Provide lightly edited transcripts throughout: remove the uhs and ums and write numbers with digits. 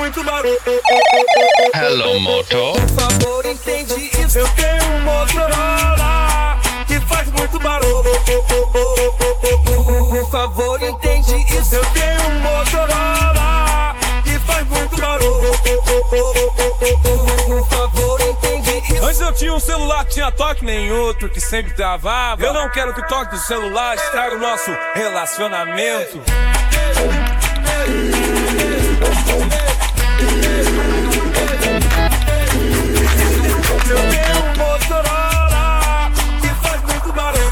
muito barulho. Hello, motor. Por favor, entende isso. Eu tenho um Motorola que faz muito barulho. Por favor, entende isso. Eu tenho um Motorola que faz muito barulho. Por favor, entende isso. Antes eu tinha um celular que tinha toque, nem outro que sempre travava. Eu não quero que o toque do celular estrague o nosso relacionamento. Eu tenho um Motorola que faz muito barulho.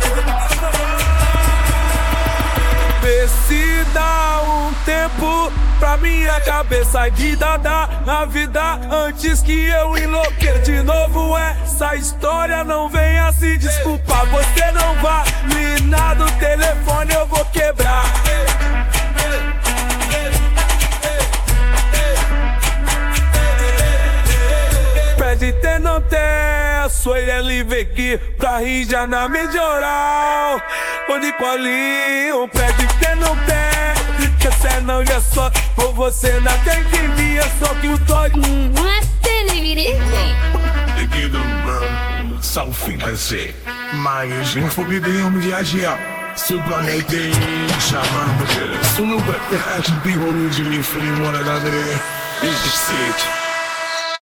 Vê se dá um tempo pra minha cabeça e vida dar na vida antes que eu enlouqueça de novo. Essa história não venha se desculpar. Você não vale nada, o telefone eu vou quebrar. Pede ter não ter, sou ele vem aqui pra rir já na mídia oral. Onde colinho, pede ter não ter, que cê não é só, por você não tem que vir, é só que o dói. Self-financé, mas infobidemos viajar. Se o planeta chamamos, se o meu bater de bigolinho de mim, filho, mora na dele, 27.